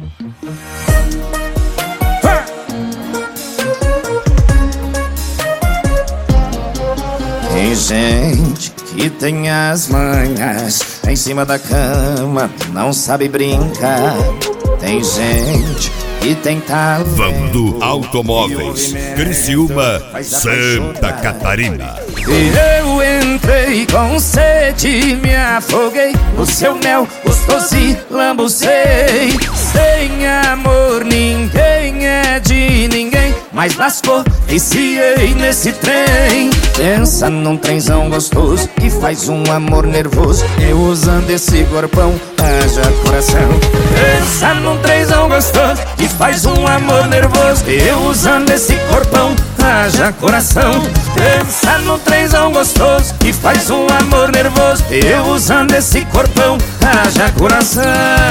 Tem gente que tem as manhas em cima da cama, não sabe brincar. Tem gente que tem talento. Vando Automóveis, Criciúma, Santa Catarina. Eu entrei com sede, me afoguei no seu mel gostoso e lambuzei. Sem amor ninguém é de ninguém, mas lascou, viciei nesse trem. Pensa num trenzão gostoso que faz um amor nervoso. Eu usando esse corpão, haja coração. Pensa num trenzão gostoso que faz um amor nervoso. Eu usando esse corpão, haja coração. Pensa num trenzão gostoso que faz um amor nervoso. Eu usando esse corpão, haja coração.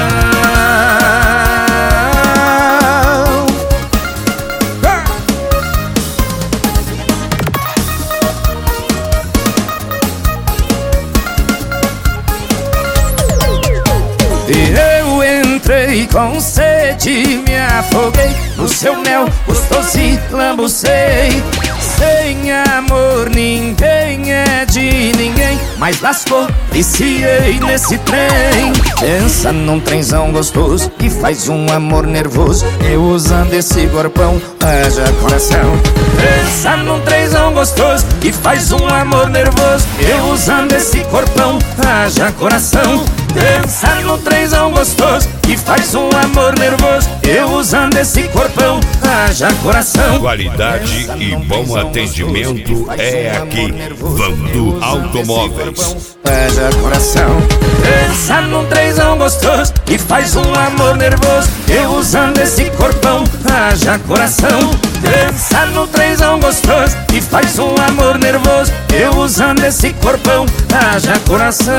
Eu entrei com sede, me afoguei no seu mel gostoso e lambuzei. Sem amor ninguém é de ninguém, mas lascou, viciei nesse trem. Pensa num trenzão gostoso que faz um amor nervoso. Eu usando esse corpão, haja coração. Pensa num trenzão gostoso que faz um amor nervoso. Eu usando esse corpão, haja coração. Pensa num trenzão gostoso que faz um amor nervoso. Eu usando esse corpão, haja coração. Qualidade e bom atendimento é aqui. Vando Automóveis. Haja coração. Pensa num trenzão gostoso que faz um amor nervoso. Eu usando esse corpão, haja coração. Pensa num trenzão gostoso que faz um amor nervoso. Eu usando esse corpão, haja coração.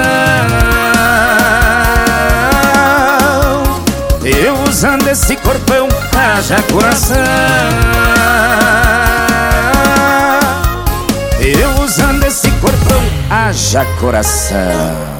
Eu usando esse corpão, haja coração. Eu usando esse corpão, haja coração.